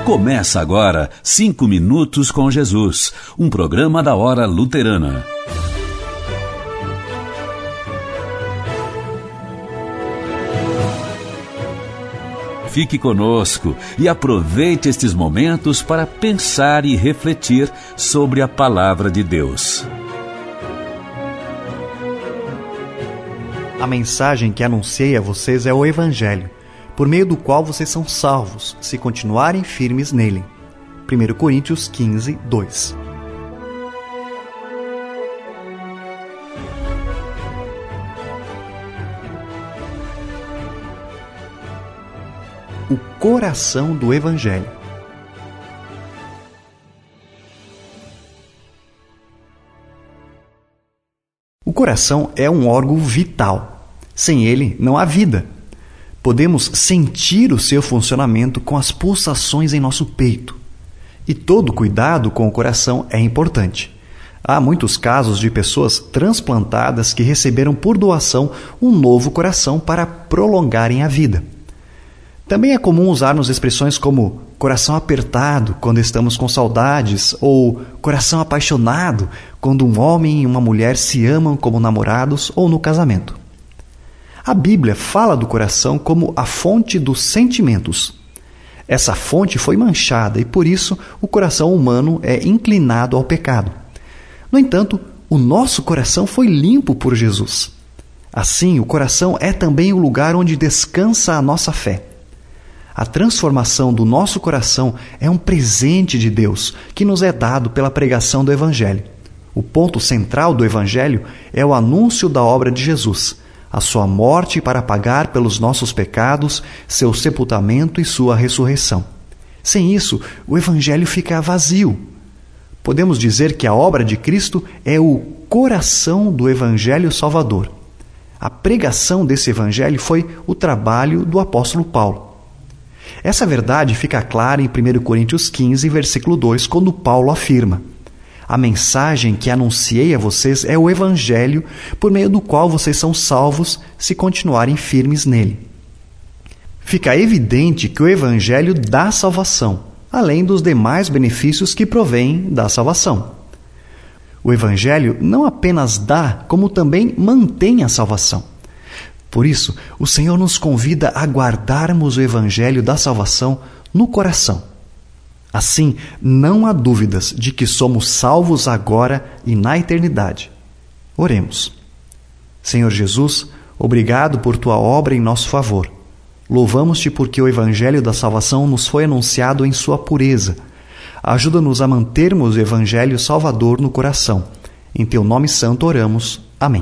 Começa agora 5 Minutos com Jesus, um programa da Hora Luterana. Fique conosco e aproveite estes momentos para pensar e refletir sobre a Palavra de Deus. A mensagem que anunciei a vocês é o Evangelho, por meio do qual vocês são salvos, se continuarem firmes nele. 1 Coríntios 15, 2. O coração do Evangelho. O coração é um órgão vital. Sem ele, não há vida. Podemos sentir o seu funcionamento com as pulsações em nosso peito. E todo cuidado com o coração é importante. Há muitos casos de pessoas transplantadas que receberam por doação um novo coração para prolongarem a vida. Também é comum usarmos expressões como coração apertado quando estamos com saudades ou coração apaixonado quando um homem e uma mulher se amam como namorados ou no casamento. A Bíblia fala do coração como a fonte dos sentimentos. Essa fonte foi manchada e, por isso, o coração humano é inclinado ao pecado. No entanto, o nosso coração foi limpo por Jesus. Assim, o coração é também o lugar onde descansa a nossa fé. A transformação do nosso coração é um presente de Deus que nos é dado pela pregação do Evangelho. O ponto central do Evangelho é o anúncio da obra de Jesus, a sua morte para pagar pelos nossos pecados, seu sepultamento e sua ressurreição. Sem isso, o Evangelho fica vazio. Podemos dizer que a obra de Cristo é o coração do Evangelho Salvador. A pregação desse Evangelho foi o trabalho do apóstolo Paulo. Essa verdade fica clara em 1 Coríntios 15, versículo 2, quando Paulo afirma: a mensagem que anunciei a vocês é o Evangelho, por meio do qual vocês são salvos se continuarem firmes nele. Fica evidente que o Evangelho dá salvação, além dos demais benefícios que provêm da salvação. O Evangelho não apenas dá, como também mantém a salvação. Por isso, o Senhor nos convida a guardarmos o Evangelho da salvação no coração. Assim, não há dúvidas de que somos salvos agora e na eternidade. Oremos. Senhor Jesus, obrigado por tua obra em nosso favor. Louvamos-te porque o Evangelho da salvação nos foi anunciado em sua pureza. Ajuda-nos a mantermos o Evangelho Salvador no coração. Em teu nome santo oramos. Amém.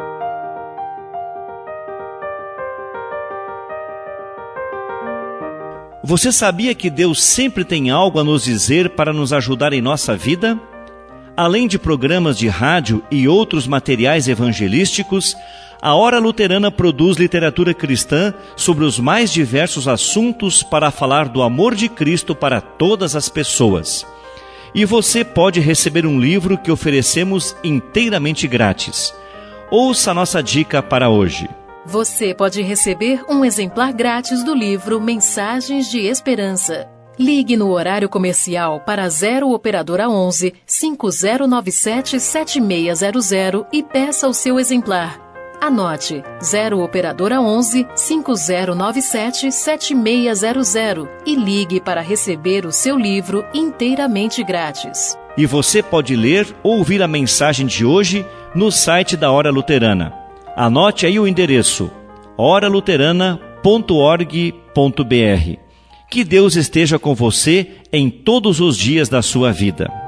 Você sabia que Deus sempre tem algo a nos dizer para nos ajudar em nossa vida? Além de programas de rádio e outros materiais evangelísticos, a Hora Luterana produz literatura cristã sobre os mais diversos assuntos para falar do amor de Cristo para todas as pessoas. E você pode receber um livro que oferecemos inteiramente grátis. Ouça a nossa dica para hoje. Você pode receber um exemplar grátis do livro Mensagens de Esperança. Ligue no horário comercial para 0 Operadora 11 5097 7600 e peça o seu exemplar. Anote 0 Operadora 11 5097 7600 e ligue para receber o seu livro inteiramente grátis. E você pode ler ou ouvir a mensagem de hoje no site da Hora Luterana. Anote aí o endereço, oraluterana.org.br. Que Deus esteja com você em todos os dias da sua vida.